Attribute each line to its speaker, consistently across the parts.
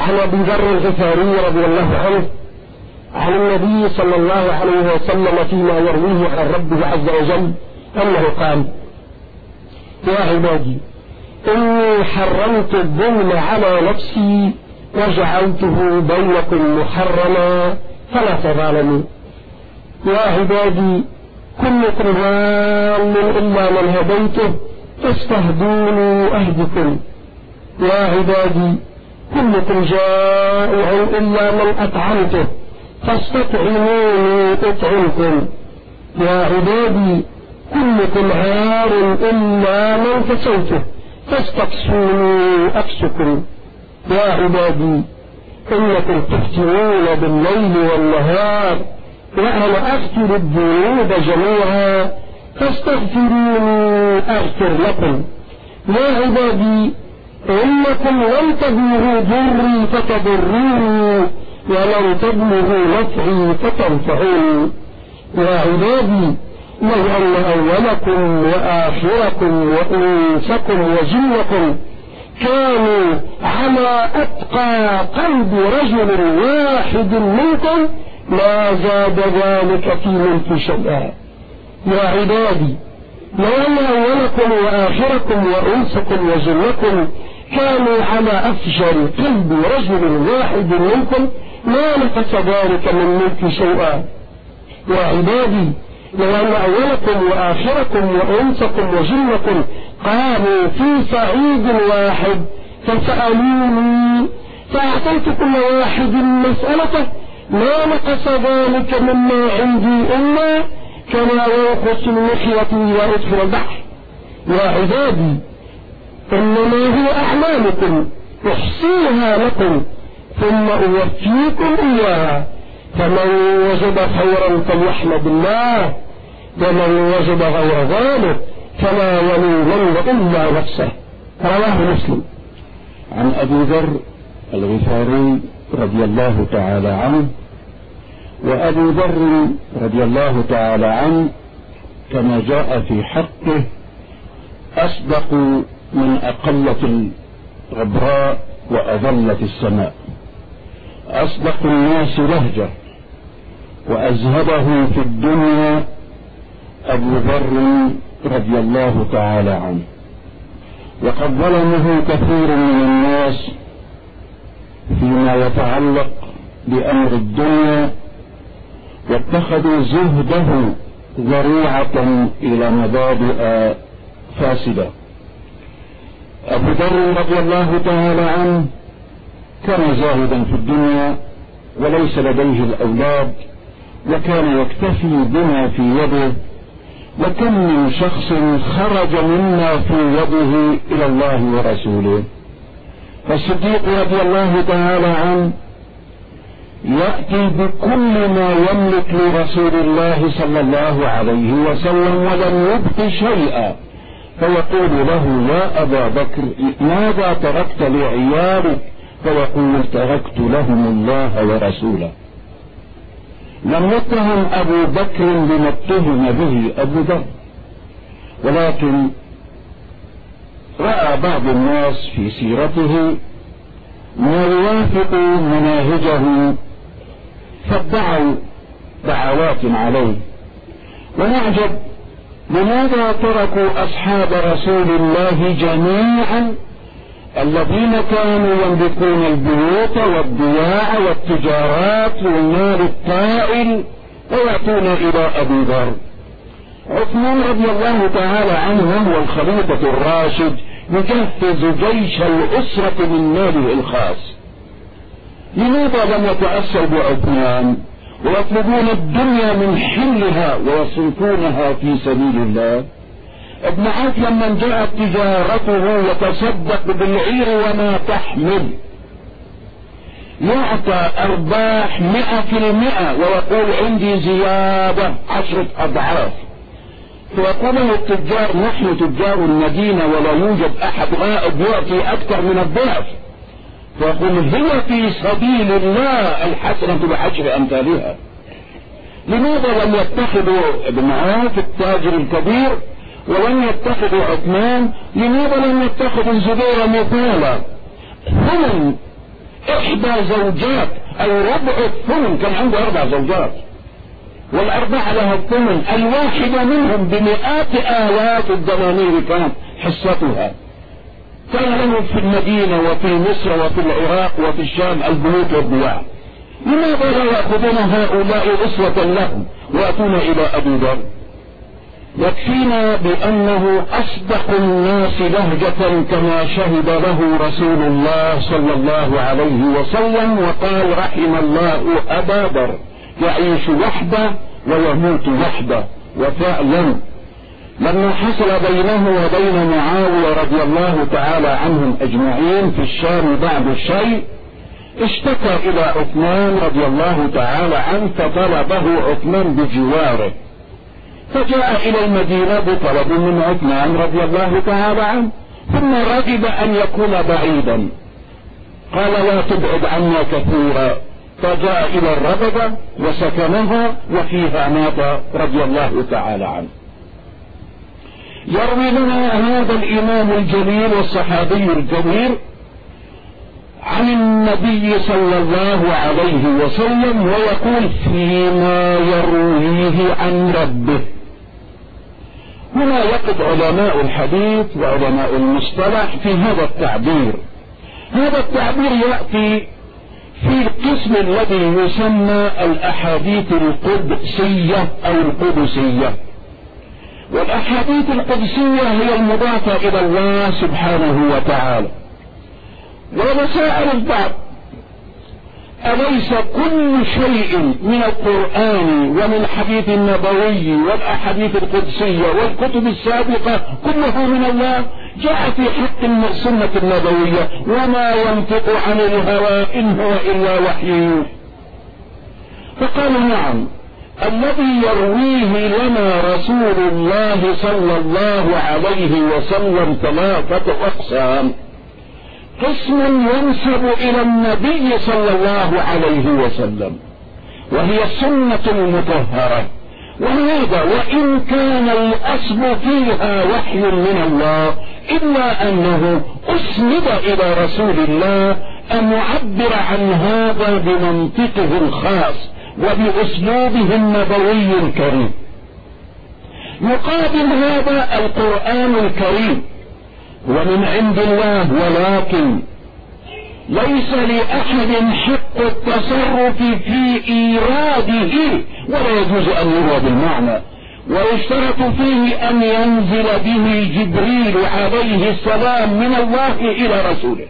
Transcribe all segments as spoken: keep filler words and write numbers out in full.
Speaker 1: عن أبي ذر الغفاري رضي الله عنه عن النبي صلى الله عليه وسلم فيما يرويه عن ربه عز وجل أنه قال: يا عبادي إني حرمت الظلم على نفسي وجعلته بينكم محرما فلا تظالموا. يا عبادي كلكم ضال إلا من هديته فاستهدوني أهدكم. يا عبادي كلكم جائع إلا من أطعمته فاستطعموني أطعمكم. يا عبادي كلكم عار إلا من كسوته فاستكسوني أكسكم. يا عبادي إنكم تفتنون بالليل والنهار وأنا أغفر الذنوب جميعا فاستغفروني أغفر لكم. يا عبادي إنكم لن تبلغوا ضري فتضروني ولن تبلغوا نفعي فتنفعوني. يا عبادي لو أن أولكم وآخركم وإنسكم وجنكم كانوا على أتقى قلب رجل واحد منكم ما زاد ذلك في ملك شيئا. يا عبادي لو أن أولكم وآخركم وإنسكم وجنكم كانوا على أفجر قلب رجل واحد منكم ما نقص ذلك من ملك شيئا. يا عبادي لو أن أولكم وآخركم وإنسكم وجنكم قاموا في صعيد واحد فسألوني فأعطيت كل واحد مسألته ما نقص ذلك مما عندي إلا كما ينقص المخيط ويدخل البحر. يا عبادي إنما هي أعمالكم أحصيها لكم ثم أوفيكم إياها فمن وجد خيرا فليحمد الله ومن وجد غير ذلك فلا يلومن إلا نفسه. رواه مسلم.
Speaker 2: عن أبي ذر الغفاري رضي الله تعالى عنه. وأبي ذر رضي الله تعالى عنه كما جاء في حقه أصدق من أقلة الغبراء وأظلة السماء، أصدق الناس لهجة وأزهده في الدنيا أبو ذر رضي الله تعالى عنه. وقد ظلمه كثير من الناس فيما يتعلق بأمر الدنيا واتخذوا زهده ذريعة إلى مبادئ فاسدة. أبو ذر رضي الله تعالى عنه كان زاهدا في الدنيا وليس لديه الأولاد وكان يكتفي بما في يده، وكم من شخص خرج مما في يده إلى الله ورسوله. فالصديق رضي الله تعالى عنه يأتي بكل ما يملك لرسول الله صلى الله عليه وسلم ولم يبق شيئا، فيقول له: يا أبا بكر ماذا تركت لعيالك؟ فيقول: تركت لهم الله ورسوله. لم يتهم أبو بكر بما اتهم به أبو ذر، ولكن رأى بعض الناس في سيرته ما يوافق مناهجه فادعوا دعوات عليه. ونعجب لماذا تركوا أصحاب رسول الله جميعا الذين كانوا يملكون البيوت والضياع والتجارات والمال الطائل ويأتون إلى أبي ذر. عثمان رضي الله تعالى عنه هو الخليفة الراشد يجهز جيش الأسرة من ماله الخاص. لماذا لم يتأثر بعثمان ويطلبون الدنيا من حلها ويصرفونها في سبيل الله؟ ابن عوف لما جاءت تجارته يتصدق بالعير وما تحمل يعطى أرباح مئة في المئة ويقول: عندي زيادة عشرة أضعاف. فيقول له التجار: نحن تجار المدينة ولا يوجد أحد غائب يعطي أكثر من الضعف. فيقول: هي في سبيل الله الحسنة بعشر أمثالها. لماذا لم يتخذوا ابن عوف التاجر الكبير ولم يتخذوا عثمان؟ لماذا لم يتخذوا الزبير مثالا؟ هم إحدى زوجات أو ربع الثمن، كان عنده أربع زوجات والأربعة لها الثمن، الواحدة منهم بمئات آلاف الدنانير كانت حصتها. كان لهم في المدينة وفي مصر وفي العراق وفي الشام البيوت والديار. لماذا لا يأخذون هؤلاء أسوة لهم ويأتون إلى أبي ذر؟ يكفينا بأنه أصدق الناس لهجة كما شهد له رسول الله صلى الله عليه وسلم وقال: رحم الله أبا ذر يعيش وحده ويموت وحده. وفعلا لما حصل بينه وبين معاوية رضي الله تعالى عنهم أجمعين في الشام بعض الشيء، اشتكى إلى عثمان رضي الله تعالى عنه، فطلبه عثمان بجواره، فجاء إلى المدينة بطلب من عثمان رضي الله تعالى عنه، ثم رغب أن يكون بعيدا، قال: لا تبعد عنا كثيرا، فجاء إلى الربضة وسكنها وفيها مات رضي الله تعالى عنه. يروي لنا هذا الإمام الجليل والصحابي الجليل عن النبي صلى الله عليه وسلم ويقول فيما يرويه عن ربه. هنا يقف علماء الحديث وعلماء المصطلح في هذا التعبير. هذا التعبير يأتي في القسم الذي يسمى الأحاديث القدسية أو القدسية. والأحاديث القدسية هي المضافة إلى الله سبحانه وتعالى. ولسائل البعض: أليس كل شيء من القرآن ومن الحديث النبوي والأحاديث القدسية والكتب السابقة كله من الله؟ جاء في حق السنة النبوية: وما ينطق عن الهوى إن هو إلا وحي. فقالوا: نعم، الذي يرويه لنا رسول الله صلى الله عليه وسلم ثلاثة أقسام: قسم ينسب إلى النبي صلى الله عليه وسلم وهي السنة المطهرة، وهذا وإن كان الأصل فيها وحي من الله إلا أنه أسند إلى رسول الله أن يعبر عن هذا بمنطقه الخاص وبأسلوبه النبوي الكريم. يقابل هذا القرآن الكريم ومن عند الله، ولكن ليس لأحد حق التصرف في إيراده ولا يجوز أن يروى بالمعنى، ويشترط فيه أن ينزل به جبريل عليه السلام من الله إلى رسوله.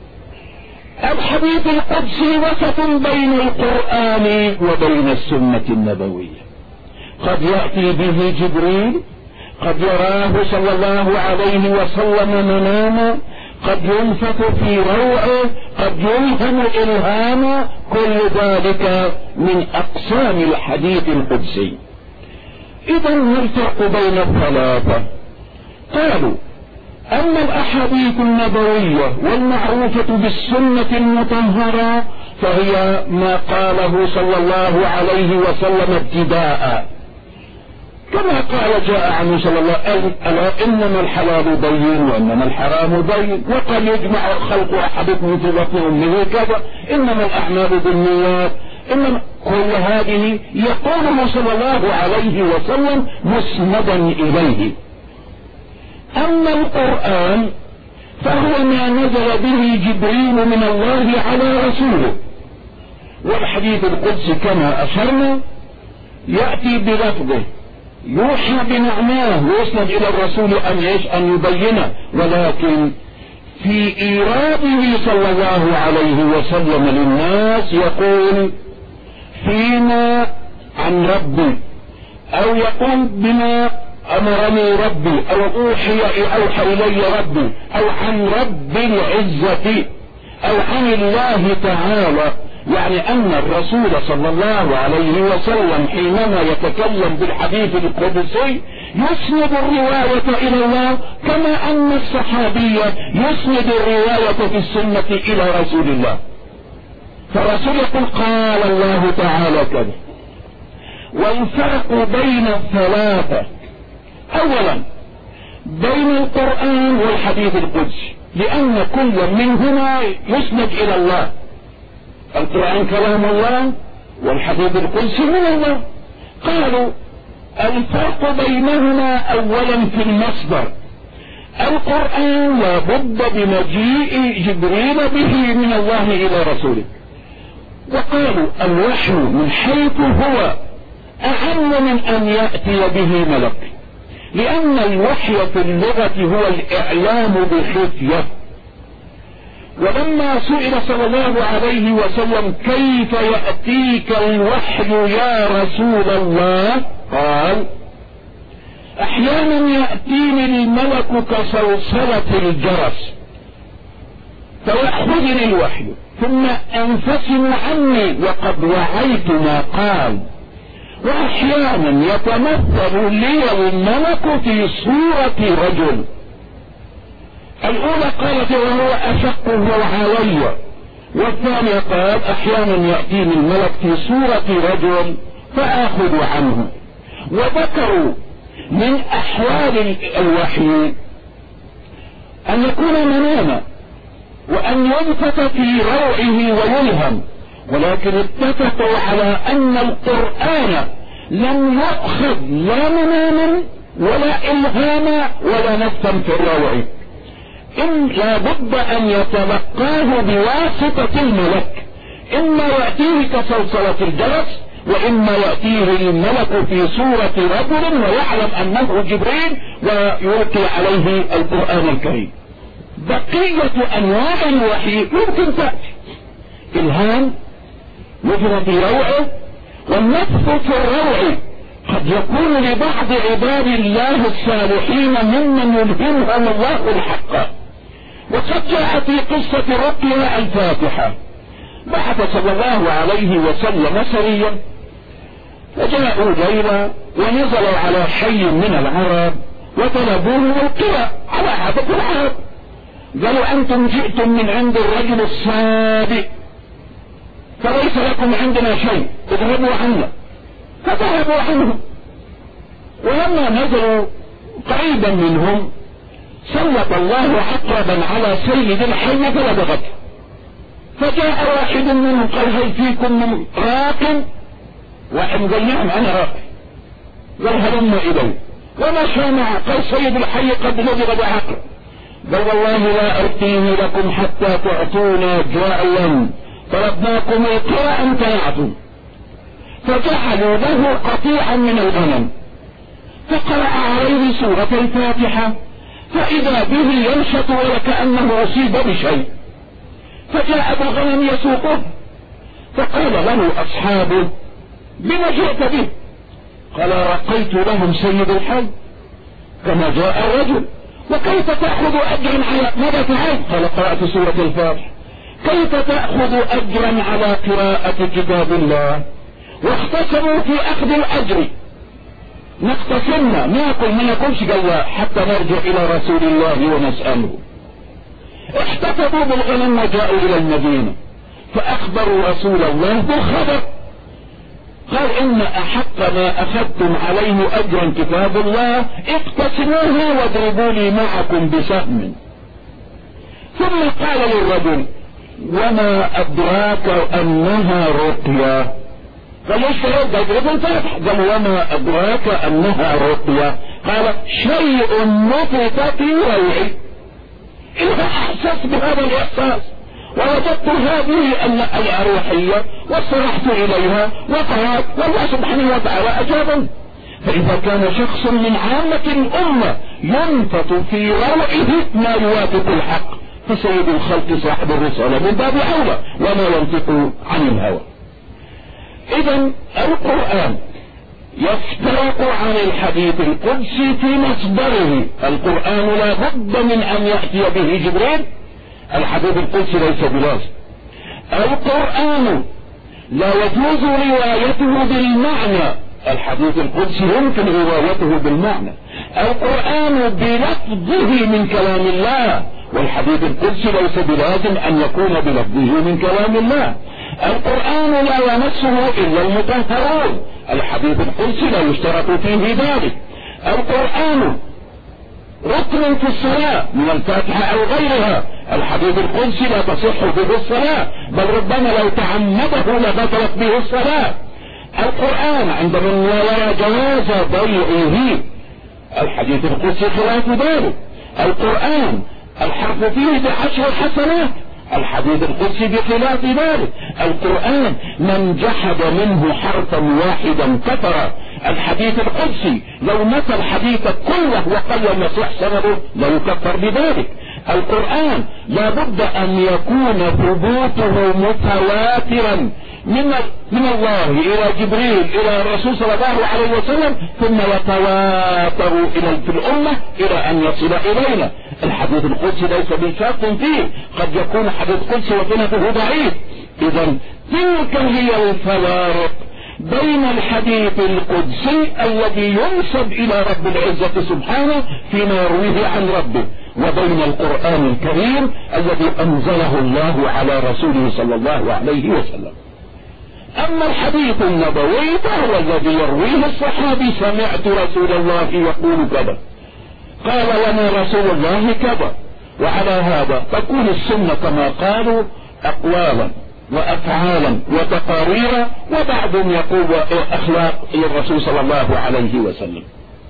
Speaker 2: الحديث القدسي وسط بين القرآن وبين السنة النبوية، قد يأتي به جبريل، قد يراه صلى الله عليه وسلم مناما، قد ينفث في روعه، قد يلهم إلهاما، كل ذلك من أقسام الحديث القدسي. إذا ما الفرق بين الثلاثة؟ قالوا: أما الأحاديث النبوية والمعروفة بالسنة المطهرة فهي ما قاله صلى الله عليه وسلم ابتداء، كما قال جاء عنه صلى الله عليه وسلم: ألا إنما الحلال بين وإنما الحرام بين، وقد يجمع خلق أحدكم في بطن أمه كذا، إنما الأعمال بالنيات، إنما كل هذه يقوله صلى الله عليه وسلم مسندا إليه. أما القرآن فهو ما نزل به جبريل من الله على رسوله، والحديث القدسي كما أشرنا يأتي بلفظه يوحى بمعناه ويسند إلى الرسول أن يش أن يبينه، ولكن في إيراده صلى الله عليه وسلم للناس يقول فيما عن ربي، أو يقول بما أمرني ربي، أو أوحي أوحى إلي ربي، أو عن رب العزة، أو عن الله تعالى. يعني أن الرسول صلى الله عليه وسلم حينما يتكلم بالحديث القدسي يسند الرواية إلى الله، كما أن الصحابي يسند الرواية في السنة إلى رسول الله. فالرسول يقول قال الله تعالى كذا. والفرق بين الثلاثة: أولا بين القرآن والحديث القدسي، لأن كل منهما يسند إلى الله القرآن كلام الله والحديث القدسي من الله. قالوا الفرق بينهما أولا في المصدر. القرآن لابد بمجيء جبريل به من الله إلى رسوله. وقالوا الوحي من حيث هو أعم من أن يأتي به ملك، لأن الوحي في اللغة هو الإعلام بخفية. ولما سئل صلى الله عليه وسلم كيف يأتيك الوحي يا رسول الله قال أحيانا يأتيني الملك كصلصلة الجرس فيأخذني الوحي ثم أنفصل عني وقد وعيت ما قال، وأحيانا يتمثل لي الملك في صورة رجل. الأولى قالت وهو أشقه علي، والثانية قال أحيانا يأتيني الملك في صورة رجل فآخذ عنه. وذكروا من أحوال الوحي أن يكون مناما وأن ينفت في روعه ويلهم، ولكن اتفقوا على أن القرآن لم يأخذ لا مناما ولا إلهاما ولا نفسا في الروع، إن لابد أن يتلقاه بواسطة الملك، إما يأتيه كصلصلة الجرس وإما يأتيه الملك في صورة رجل ويعلم أنه جبريل ويلقي عليه القرآن الكريم. بقية أنواع الوحي يمكن تأتي إلهام يجرى في روعه، والنفس في الروع قد يكون لبعض عباد الله الصالحين ممن يلهمهم الله الحق. وقد جاء في قصة رقية الفاتحة بعث صلى الله عليه وسلم سريا فجاءوا ليلة ونزلوا على حي من العرب وطلبوه القراء على عادة العرب. قالوا أنتم جئتم من عند الرجل الصادق فليس لكم عندنا شيء، اذهبوا عنا. فذهبوا عنه، ولما نزلوا قريبا منهم سلط الله عقربا على سيد الحي فلدغته. فجاء واحد منهم قال هل فيكم من راق؟ واحد قال نعم انا راق. قال هلم اليه، ومشى معه. قال سيد الحي قد لدغ بعقرب. قال والله لا ارقيه لكم حتى تعطونا جعلا طلبناكم القراء امتنعتم. فجعلوا له قطيعا من الغنم فقرأ عليه سورة الفاتحة فإذا به ينشط وكأنه أصيب بشيء. فجاء بالغنم يسوقه فقال له أصحابه بما جئت به؟ قال رقيت لهم سيد الحي كما جاء الرجل. وكيف تأخذ أجرا على ماذا فعلت؟ قال قرأت سورة الفاتحة. كيف تأخذ أجرا على قراءة كتاب الله؟ واختصموا في أخذ الأجر. نقتسمنا ناكل ما ناكلش، قال حتى نرجع إلى رسول الله ونسأله. احتفظوا بالغنم وجاءوا إلى المدينة فأخبروا رسول الله بالخبر. قال إن أحق ما أخذتم عليه أجرا كتاب الله، اقتسموه واضربوا لي معكم بسهم. ثم قال للرجل وما أدراك أنها رقية؟ قال ليش فرد اضرب الفتح؟ قال وما أدراك أنها رقية؟ قال شيء نفت في روعي. إذا أحسست بهذا الإحساس ووجدت هذه الروحية واصطلحت إليها وقرأت والله سبحانه وتعالى أجابني. فإذا كان شخص من عامة الأمة ينفت في روعه ما يوافق الحق فسيد الخلق صاحب الرسالة من باب أولى وما ينطق عن الهوى. إذا القرآن يفترق عن الحديث القدسي في مصدره. القرآن لا بد من أن يأتي به جبريل، الحديث القدسي ليس بلازم. القرآن لا يجوز روايته بالمعنى، الحديث القدسي يمكن روايته بالمعنى. القرآن بلفظه من كلام الله، والحديث القدسي ليس بلازم أن يكون بلفظه من كلام الله. القرآن لا يمسه إلا المطهرون، الحديث القدسي لا يشترط فيه ذلك. القرآن ركن في الصلاة من الفاتحة أو غيرها، الحديث القدسي لا تصح به الصلاة، بل ربما لو تعمده لبطلت به الصلاة. القرآن عند من لا يرى جواز بيعه، الحديث القدسي خلاف ذلك. القرآن الحرف فيه بعشر حسنات، الحديث القدسي بخلاف ذلك. القرآن من جحد منه حرفا واحدا كفر، الحديث القدسي لو نسى الحديث كله وقال لم يصح سنده لا يكفر بذلك. القرآن لا بد أن يكون ثبوته متواترا من من الله إلى جبريل إلى الرسول صلى الله عليه وسلم، ثم يتواتر إلى في الأمة إلى أن يصل إلينا. الحديث القدسي ليس بشرط فيه، قد يكون حديث قدسي وسنده ضعيف. إذا تلك هي الفوارق بين الحديث القدسي الذي ينسب إلى رب العزة سبحانه فيما يرويه عن ربه، وبين القرآن الكريم الذي أنزله الله على رسوله صلى الله عليه وسلم. أما الحديث النبوي فهو الذي يرويه الصحابي: سمعت رسول الله يقول كذا، قال لنا رسول الله كذا. وعلى هذا تكون السنة كما قالوا أقوالا وأفعالا وتقاريرا، وبعضهم يقول أخلاق للرسول صلى الله عليه وسلم.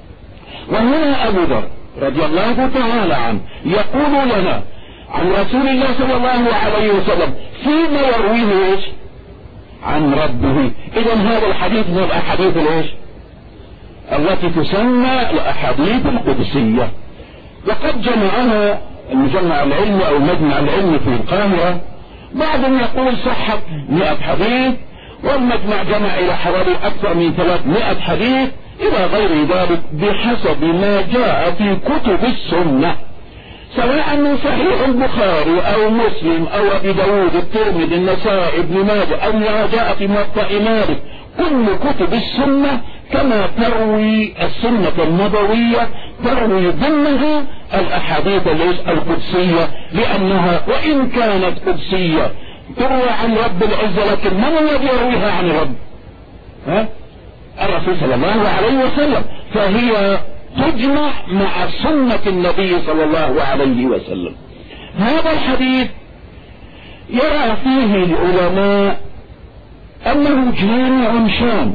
Speaker 2: وهنا أبو ذر رضي الله تعالى عنه يقول لنا عن رسول الله صلى الله عليه وسلم فيما يرويه إيش؟ عن ربه. إذن هذا الحديث من الأحاديث الإيش؟ التي تسمى الأحاديث القدسية. وقد جمعها المجمع العلمي أو المجمع العلمي في القاهرة، بعضهم يقول صحت مئة حديث، والمجمع جمع إلى حوالي أكثر من ثلاثمائة حديث إلى غير ذلك بحسب ما جاء في كتب السنة، سواء من صحيح البخاري أو مسلم أو أبي داود الترمذي النسائي ابن ماجه أو ما جاء في موطأ مالك. كل كتب السنة كما تروي السنة النبوية تروي ضمنها الأحاديث القدسية، لأنها وإن كانت قدسية تروى عن رب العزة، لكن من الذي يرويها عن رب؟ ها؟ الرسول صلى الله عليه وسلم، فهي تجمع مع سنة النبي صلى الله عليه وسلم. هذا الحديث يرى فيه العلماء أنه جامع شان،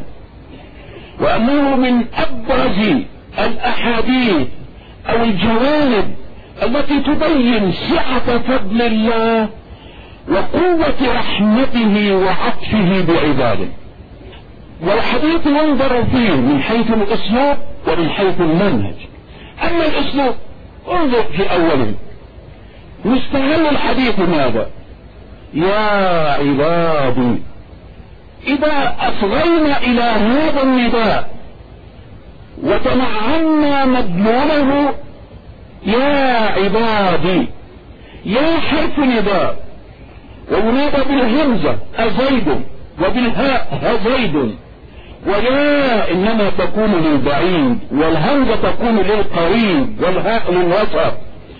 Speaker 2: وأنه من أبرز الأحاديث أو الجوانب التي تبين سعة فضل الله وقوة رحمته وعطفه بعباده. والحديث ينظر فيه من حيث الأسلوب ومن حيث المنهج. أما الأسلوب انظر في أوله، مستهل الحديث ماذا؟ يا عبادي. إذا أصغينا إلى هذا النداء وتمعنا مدلوله يا عبادي، يا حرف نداء وينادى بالهمزة أزيد وبالهاء هزيد، ويا إنما تكون للبعيد، والهمزة تكون للقريب، والهاء للوسط،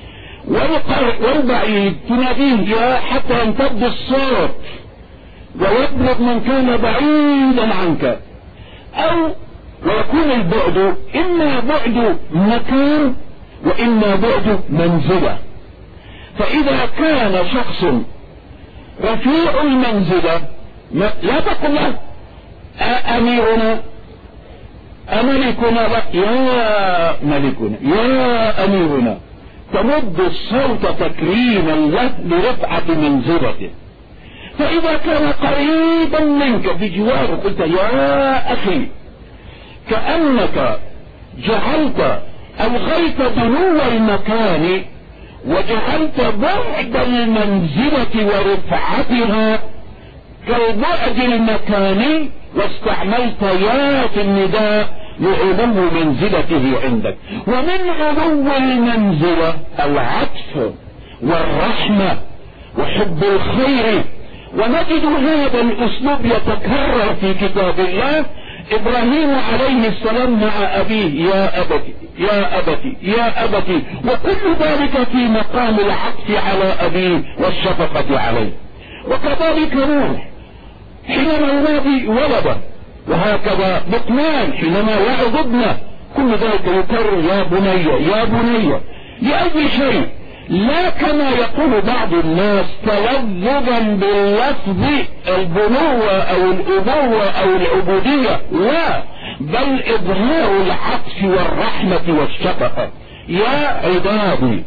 Speaker 2: والبعيد تناديه يا حتى يمتد الصوت ويبلغ من كان بعيدا عنك، أو ويكون البعد إما بعد مكان وإما بعد منزلة. فإذا كان شخص رفيع المنزلة لا تقل له أميرنا أملكنا، يا ملكنا يا أميرنا، تمد الصوت تكريما له لرفعة منزلته. فإذا كان قريبا منك بجواره قلت يا أخي، كأنك جعلت ألغيت دنو المكان وجعلت بعد المنزلة ورفعتها كالبعد المكاني، واستعملت يا في النداء لعلو منزلته عندك. ومن علو المنزلة العطف والرحمة وحب الخير، ونجد هذا الأسلوب يتكرر في كتاب الله. إبراهيم عليه السلام مع أبيه يا أبتي يا أبتي يا أبتي، وكل ذلك في مقام العطف على أبيه والشفقة عليه. وكذلك نوح حينما ينادي ولده، وهكذا لقمان حينما يعظ ابنه، كل ذلك يكرر يا بني يا بني لأي شيء لا كما يقول بعض الناس تلذذا باللفظ البنوة او الابوة او العبودية، لا، بل اظهار العطف والرحمة والشفقة. يا عبادي،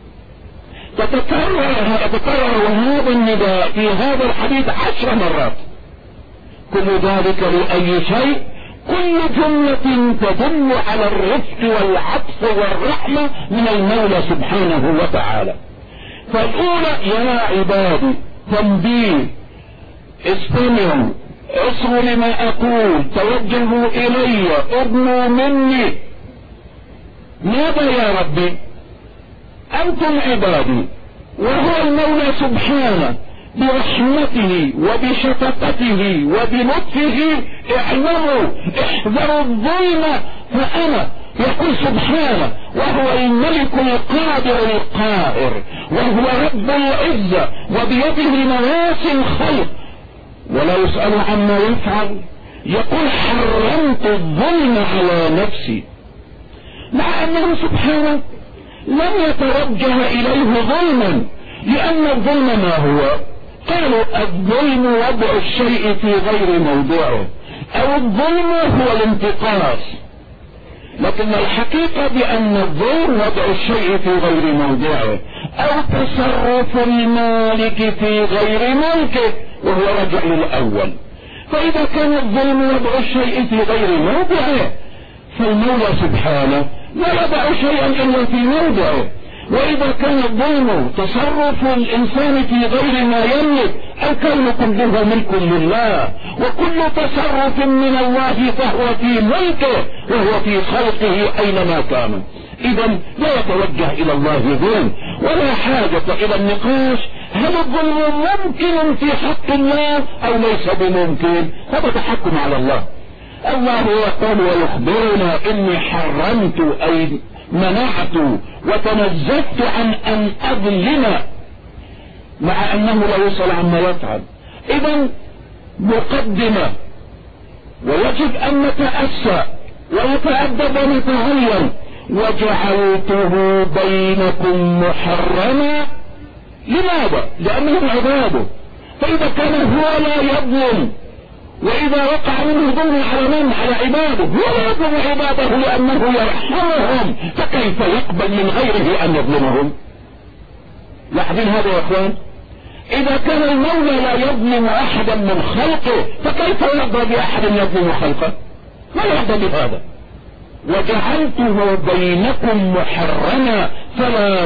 Speaker 2: تتكرر يتكرر هذا النداء في هذا الحديث عشر مرات. كل ذلك لأي شيء؟ كل جملة تدل على الرفق والعطف والرحمة من المولى سبحانه وتعالى. فالأولى يا عبادي تنبيه، استمعوا، اسمعوا لما أقول، توجهوا إلي، ابنوا مني. ماذا يا ربي؟ أنتم عبادي، وهو المولى سبحانه برحمته وبشفقته وبلطفه. اعلموا، احذروا الظلم فأنا، يقول سبحانه، وهو الملك القادر القاهر، وهو رب العزة، وبيده نواسي الخلق ولا يسأل عما يفعل. يقول حرمت الظلم على نفسي، مع أنه سبحانه لم يتوجه إليه ظلما، لأن الظلم ما هو؟ قالوا الظلم وضع الشيء في غير موضعه، أو الظلم هو الانتقاص، لكن الحقيقة بأن الظلم وضع الشيء في غير موضعه، أو تصرف المالك في غير ملكه، وهو رجع للأول. فإذا كان الظلم وضع الشيء في غير موضعه، فالمولى سبحانه لا يضع شيئا إلا في موضعه. وإذا كان الظلم تصرف الإنسان في غير ما يملك، الكون كله ملك لله، وكل تصرف من الله فهو في ملكه وهو في خلقه أينما كان. إذا لا يتوجه إلى الله ظلم، ولا حاجة إلى النقاش هل الظلم ممكن في حق الله أو ليس بممكن. هذا تحكم على الله. الله يقول ويخبرنا إني حرمت أي منعت وتنزلت عن أن أظلم، مع أنه لا يسأل عما يفعل. إذا مقدمة، ويجب أن نتأسى ونتأدب ونتعلم. وجعلته بينكم محرما، لماذا؟ لأنهم عباده، فإذا كان هو لا يظلم، وإذا وقع منه ظلم على من؟ على عباده، هو لا يظلم عباده لأنه يرحمهم، فكيف يقبل من غيره أن يظلمهم؟ لاحظين هذا يا أخوان؟ إذا كان المولى لا يظلم أحدا من خلقه، فكيف يرضى بأحد يظلم خلقه؟ لا يرضى بهذا. وجعلته بينكم محرما فلا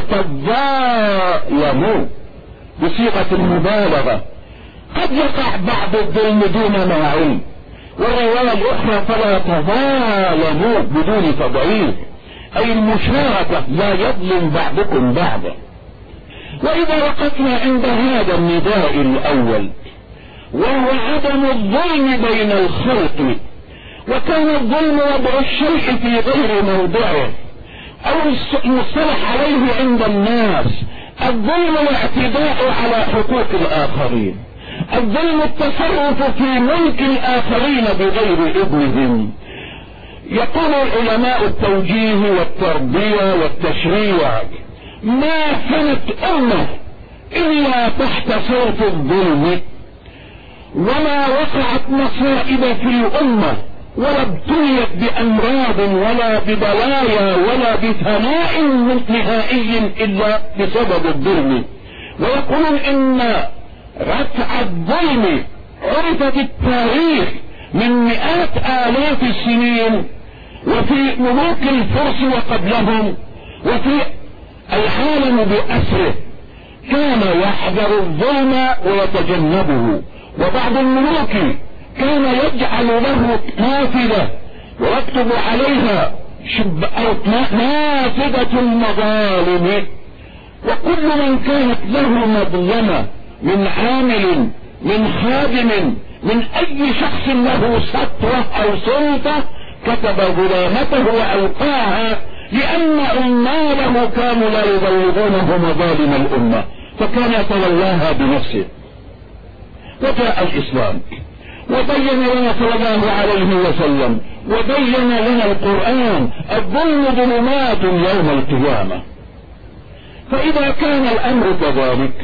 Speaker 2: تظالموا، بصيغة المبالغة. قد يقع بعض الظلم دون ما علم، والرواية الأخرى فلا تظالموا بدون تضعيف، أي المشاركة، لا يظلم بعضكم بعضا. وإذا وقفنا عند هذا النداء الأول وهو عدم الظلم بين الخلق، وكان الظلم وضع الشيء في غير موضعه، أو المصطلح عليه عند الناس الظلم الاعتداء على حقوق الآخرين، الظلم التصرف في ملك الآخرين بغير إذنهم. يقول علماء التوجيه والتربية والتشريع ما كانت أمة إلا تحت صوت الظلم، وما وقعت مصائب في الأمة ولا ابتليت بأمراض ولا ببلايا ولا بثناء نهائي إلا بسبب الظلم. ويقولون إن رفع الظلم عرف في التاريخ من مئات آلاف السنين، وفي ملوك الفرس وقبلهم، وفي العالم بأسره كان يحذر الظلم ويتجنبه. وبعض الملوك كان يجعل له نافذة ويكتب عليها نافذة المظالم، وكل من كانت له مظلمة من عامل من خادم من أي شخص له سطوة أو سلطة كتب ظلامته وألقاها، لأن عماله كانوا لا يبلغونه مظالم الأمة، فكان يتولاها بنفسه. وجاء الإسلام وبين لنا صلى الله عليه وسلم وبين لنا القرآن الظلم ظلمات يوم القيامة، فإذا كان الأمر كذلك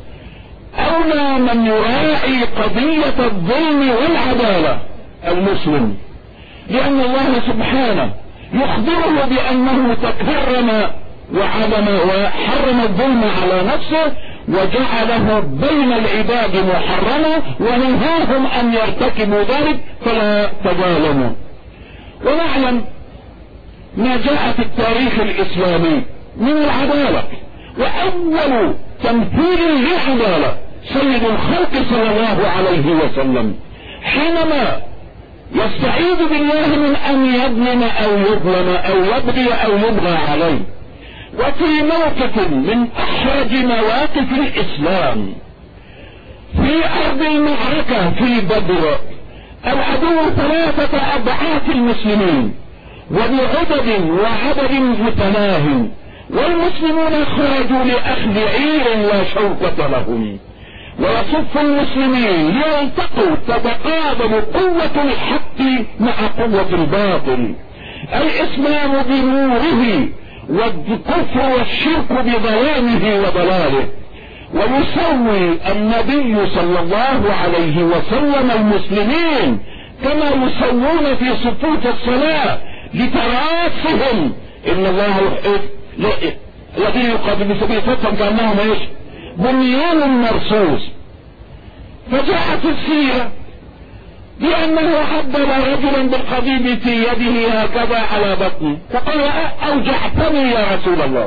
Speaker 2: أولى من يراعي قضية الظلم والعدالة المسلم، لأن الله سبحانه يخبره بأنه تكرم وعلم وحرم الظلم على نفسه وجعله بين العباد محرما ونهاهم أن يرتكبوا ذلك فلا تظالموا. ونعلم ما جاء في التاريخ الإسلامي من العدالة، وأول تمثيل للعدالة سيد الخلق صلى الله عليه وسلم حينما يستعيذ بالله من أن يظلم أو يظلم أو يبغي أو يبغى عليه. وفي موقف من أحرج مواقف الإسلام في أرض المعركة في بدر، العدو ثلاثة أضعاف المسلمين وبعدد وعدد متناه، والمسلمون خرجوا لأخذ عير لا شوكة لهم، ويصف المسلمين ليلتقوا تتقابل قوة الحق مع قوة الباطل، الإسلام بنوره والكفر والشرك بظلامه وضلاله. ويسوي النبي صلى الله عليه وسلم المسلمين كما يسوون في صفوف الصلاة لتراثهم، إن الله يحب الذين يقاتلون في سبيل الله كأنهم ايش؟ بنيان مرصوص. فجاء في السيرة بأنه عبد رجلا بالقضيب في يده هكذا على بطنه، فقال أوجعتني يا رسول الله،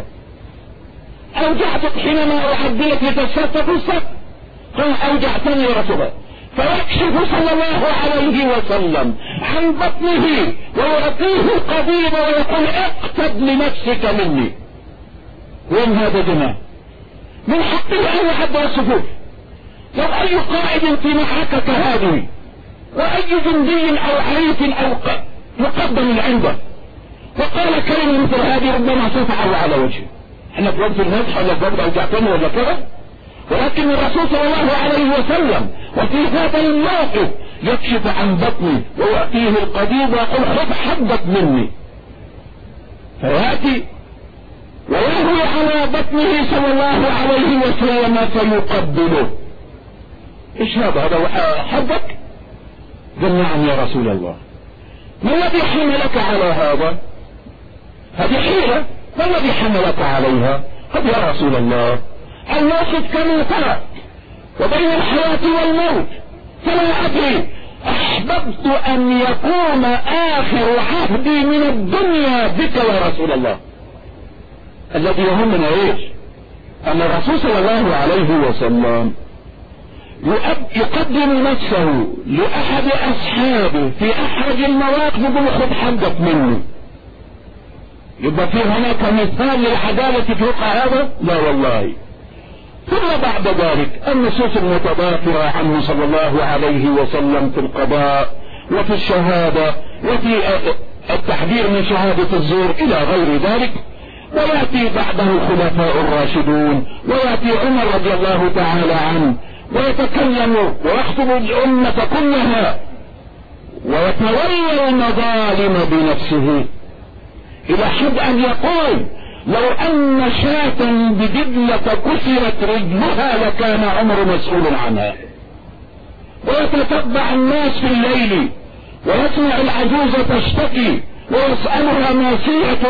Speaker 2: أوجعتك حينما أعدلك لتشفى في الصف؟ قال أوجعتني يا رسول الله. فيكشف صلى الله عليه وسلم عن بطنه ويعطيه القضيب ويقول اقتد لنفسك مني. وين هذا جماعة؟ من حقه أن يعد الصفوف. لو أي قائد في معركة كهذه وأي جندي أو عريف أو مقدم عنده وقال كلمة مثل هذه ربما صفعه على وجهه. احنا في وقت المدح ولا في وقت أوجعتني ولا كذا، ولكن الرسول صلى الله عليه وسلم وفي هذا الموقف يكشف عن بطني ويعطيه القضيب ويقول خذ حدك مني، فيأتي ويهوي على بطنه صلى الله عليه وسلم فيقبله. ايش هذا؟ هذا حدك؟ قال نعم يا رسول الله. ما الذي حملك على هذا؟ هذه حيلة، ما الذي حملك عليها؟ قال يا رسول الله الموقف كما ترى وبين الحياة والموت، فلا أدري أحببت أن يكون آخر عهدي من الدنيا بك يا رسول الله. الذي يهمنا ايش؟ أن الرسول صلى الله عليه وسلم يقدم نفسه لأحد أصحابه في أحرج المواقف يقول خذ حدك مني. يبقى في هناك مثال للعدالة فوق هذا؟ لا والله. ثم بعد ذلك النصوص المتضافرة عنه صلى الله عليه وسلم في القضاء وفي الشهادة وفي التحذير من شهادة الزور إلى غير ذلك. ويأتي بعده الخلفاء الراشدون، ويأتي عمر رضي الله تعالى عنه ويتكلم ويخطب الأمة كلها ويتولى المظالم بنفسه إلى حد أن يقول لو أن شاة بدبلة كسرت رجلها لكان عمر مسؤول عنها. ويتتبع الناس في الليل ويسمع العجوز تشتكي ويسألها ما سيئة